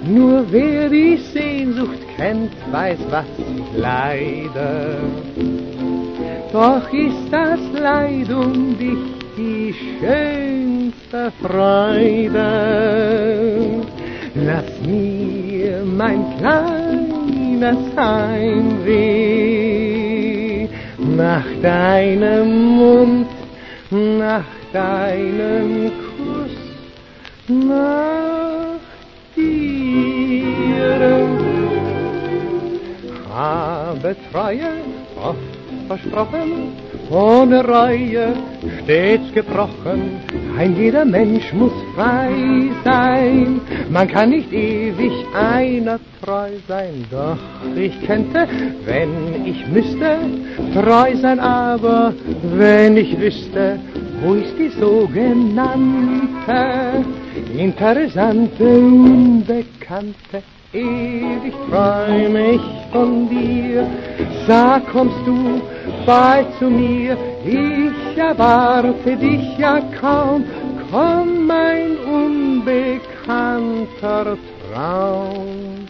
Nur wer die Sehnsucht kennt, weiß, was ich leide. Doch ist das Leid um dich die schönste Freude. Lass mir mein kleines Heimweh nach deinem Mund, nach deinem Kuss, nach dir. Habe Treue oft versprochen, ohne Reue stets gebrochen. Ein jeder Mensch muss frei sein, man kann nicht ewig einer treu sein. Doch ich könnte, wenn ich müsste, treu sein, aber wenn ich wüsste, wo ist die sogenannte, interessante, unbekannte. Ewig träum ich von dir, sag, kommst du bald zu mir, ich erwarte dich ja kaum, komm mein unbekannter Traum.